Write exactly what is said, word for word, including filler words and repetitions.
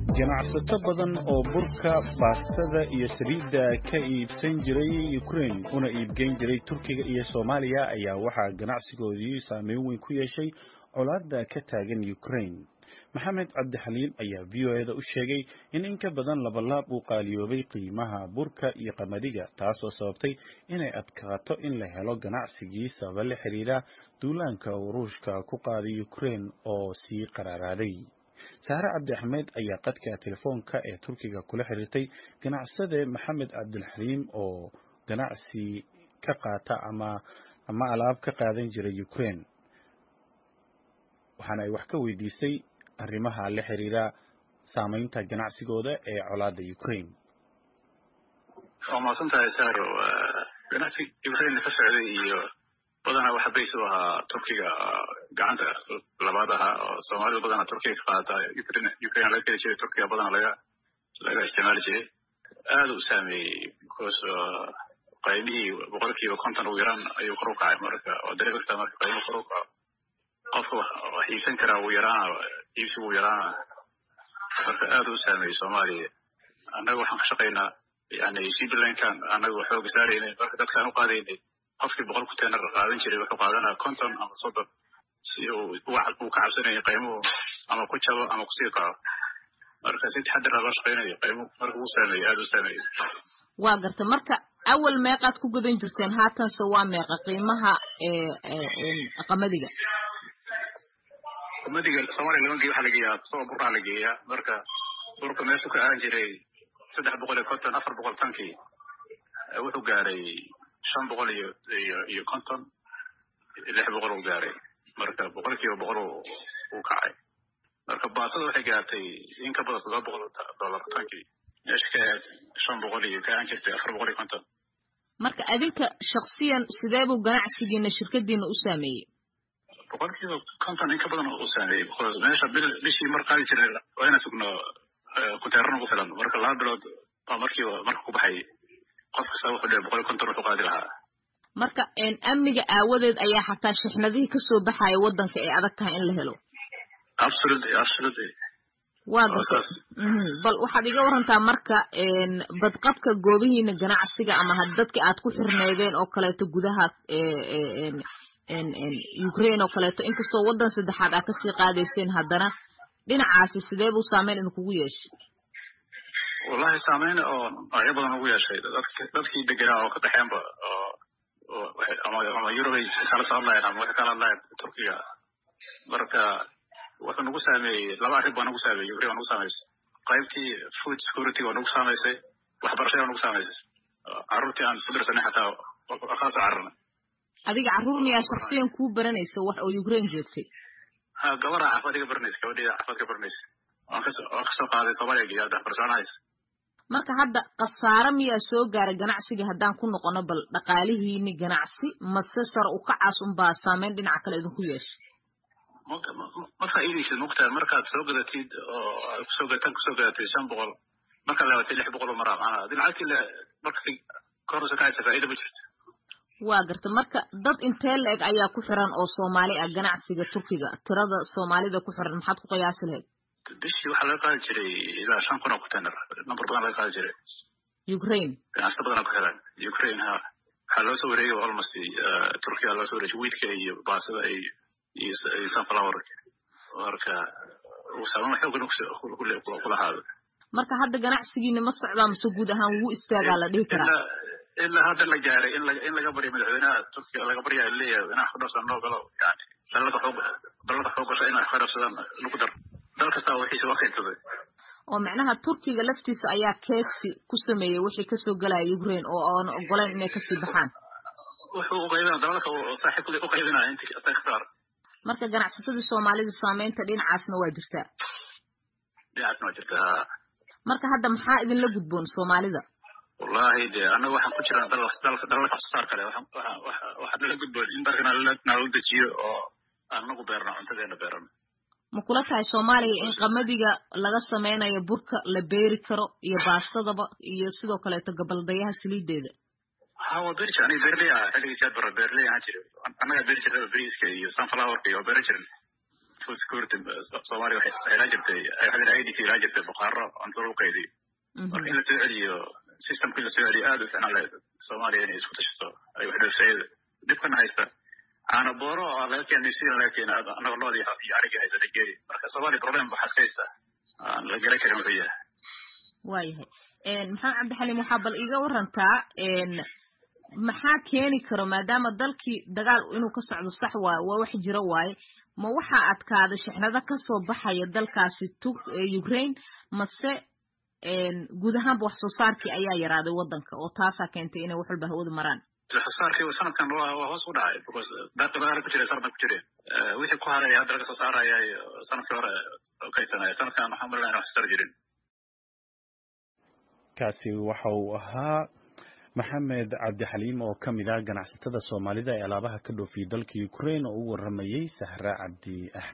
ganacsato badan oo burka baastada iyo saliidda ka iibsan jiray Ukraine una iibgeyn jiray Turkiga iyo Soomaaliya ayaa waxaa ganacsigoodii saameyn weyn ku yeeshay colaadda ka taagan Ukraine. Maxamed Cabdi Xaliim ayaa V O A da u sheegay in in ka badan laba laab uu qaaliyoobay qiimaha burka iyo qamadiga, taasoo sababtay inay adkaato in la helo ganacsigii sabab la xiriira duulaanka Ruushka ku qaaday Ukraine oo sii qararaaday. Saare Cabdi Axmed ayaa qadka telefoonka ee Turkiga kula xiriirtay ganacsade Maxamed Cabdi Xaliim oo ganacsi ka qaata ama ama alaab ka qaadan jiray Ukraine. waxaana ay wax ka weydiisay arrimaha la xiriira saameynta ganacsigooda ee colaadda Ukraine. Soomaaliya tahay saaro ganacsi Ukraine ka socday iyo badanaa waxa bayso ahaa Turkiga gacanta labaad ahaa oo Soomaaliya badanaa Turkiga ka qaata Ukraine Ukraine la kala jeedo Turkiga badanaa laga laga isticmaali jiray aad u saameeyay because qaybihii boqolkiiba konton ugu yaraan ayuu kor u kacay marka oo dareerta marka qiimo kor u kacay qofka wax iibsan kara uu yaraan iibsigu uu yaraan marka aad u saameeyay Soomaaliya annaga waxaan ka shaqeynaa yani sibilankan annaga xoog saaraynay marka dadkaan u qaadaynay qofkii boqol ku teenar qaadan jiray wuxuu qaadanaa konton ama soddon si uu wax uu ka cabsanay qiimo ama ku jabo ama ku sii qaado marka si taxadar loo shaqeynayo qiimo marka uu saameeyay aad u saameeyay waa garta marka awal meeqaad ku gudan jirteen haatan soo waa meeqa qiimaha ee qamadiga qamadiga Soomaaliya laga geeyo waxa la geeyaa soo burka la geeyaa marka burka meesha ka aan jiray saddex boqol iyo konton afar boqol tankii wuxuu gaaray shan boqol iyo iyo konton lix boqol uu gaaray marka boqolkiiba boqol uu kacay marka baasada waxay gaartay in ka badan laba boqol dollar tankii meesha ka shan boqol iyo ka aan jirtay afar boqol iyo konton marka adinka shakhsiyan sidee buu ganacsigiina shirkadiina u saameeyay boqolkiiba konton in ka badan uu saameeyay meesha bishii mar qaadi jiray waa inaan sugno ku teerano ku filan marka laba bilood oo markii marka ku baxay qof kasta wuxuu leeyahay boqol konton wuxuu qaadi lahaa marka in amniga aawadeed ayaa xataa shixnadihii ka soo baxay wadanka ee adag tahay in la helo absolutely absolutely waa bal waxaad iga warantaa marka in badqabka goobihiina ganacsiga ama dadka aad ku xirneedeen oo kaleeto gudaha ee in in Ukraine oo kaleeto inkastoo wadan saddexaad aad ka sii qaadayseen haddana dhinacaasi sidee buu saameyn idinku yeeshay wallahi saameyn oo ay badan ugu yeeshay dadka dadkii deganaa oo ka dhaxeenba oo ama ama Europe kala socdaan ama waxa kala hadlayaan Turkiga marka waxa nagu saameeyay laba arrin baa nagu saameeyay Ukraine nagu saameeyay qaybtii food security oo nagu saameeyay waxbarashada nagu saameeyay carruurtii aan ku dirsanay xataa khaas carruurna adiga carruur miyaa shakhsiyan ku baranayso wax oo Ukraine joogtay ha gabar caafimaadka baranaysa gabadha caafimaadka baranaysa waan ka soo ka soo qaaday Soomaaliya iyo waxbarashadaas marka hadda qasaaro miyaa soo gaaray ganacsiga haddaan ku noqono bal dhaqaalihiini ganacsi mase sar u kacaas un baa saameyn dhinaca kale idinku yeeshay ma faa'iidaysid mugtaa markaad soo gadatid oo soo gataan soo gadatid shan boqol marka la waday lix boqol mar aan dinactii markii korso ka haysa faa'iido ma jirto waa garta marka dad intee leeg ayaa ku xiran oo Soomaali ah ganacsiga Turkiga tirada Soomaalida ku xiran maxaad ku qiyaasi lahayd bishii waxa laga qaadi jiray ilaa shan kun oo container number badan laga qaadi jiray Ukraine ganacsato badan ku xiran Ukraine ha waxa loo soo wareegay almost Turkiga loo soo wareegay wiidka iyo baasada ay iyo sunflower marka uu saameyn xoog leh ku lahaado marka hadda ganacsigiina ma socdaa mise guud ahaan wuu istaagaa la dhihi karaa إلا هذا اللي جاري إلا إلا قبل من العينات تركيا إلا قبل اللي أنا خلاص أنا قالوا يعني بلغ حقوق بلغ حقوق شيء خلاص أنا نقدر ذلك سوى شيء سوى خير تبي ومعناها تركيا لفتيس أيا كيكسي كسمية وحي كسو قلا يوكرين أو أنا قلنا إنه كسي بحان وحقوق قيدنا ذلك صاحب كل قيدنا أنت استخسار مركز جناح ستة الصومالي الصامين تدين عاسنا واجرتها دي عاسنا واجرتها مركز هذا محا إذن لقدبون صومالي ذا والله دي أنا واحد كتير دل دل دل خسارة كله واحد واحد لا قد إن بركنا لا نقول تجيه أو أنا قبرنا أنت ذي نبرنا مقولتها الصومالي إن قمديجا لقى سمعنا يبرك لبيري كرو يباسط ضب يصيدوا كله تقبل ضيها سليد ده هو بيرش أنا بيرلي هذا يصير برا بيرلي أنا أنا بيرش هذا بريس كي sunflower كي أو بيرش food security Soomaaliya waxay ilaa jirtay waxay I D ka ilaa jirtay baqaaro cunto lagu qaydiyo marka in la soo celiyo systemkii la soo celiyo aad u fiican leedahay Soomaaliya inay isku tashato ay wax dhoofsayda dhibkan haysta ana booro oo laga keenay si laga keenay anaga loodii iyo ariga haysta geeri marka Soomaaliya problem waxa haysta aan la galay karin wixii waayahay een maxamed cabdi xaliim waxa bal iga warantaa een maxaa keeni karo maadaama dalkii dagaal inuu ka socdo sax waa waa wax jira waaye ma waxa adkaada shixnada ka soo baxaya dalkaasi tug Ukraine mase een guud ahaan wax soo saarkii ayaa yaraaday wadanka oo taasa keentay inay wax walba hawada maraan xasaarkii oo sanadkan waa hoos u dhacay because dadka dagaal ku jiray sanadkan ku jiray wixii ku haray hadda laga soo saarayay sanadkii hore ka sanay sanadkan waxa marlaan wax sar jirin kaasi waxa uu ahaa maxamed cabdi xaliim oo kamid ah ganacsatada Soomaalida ee alaabaha ka dhoofiya dalka Ukraine oo u waramayay Sahra Cabdi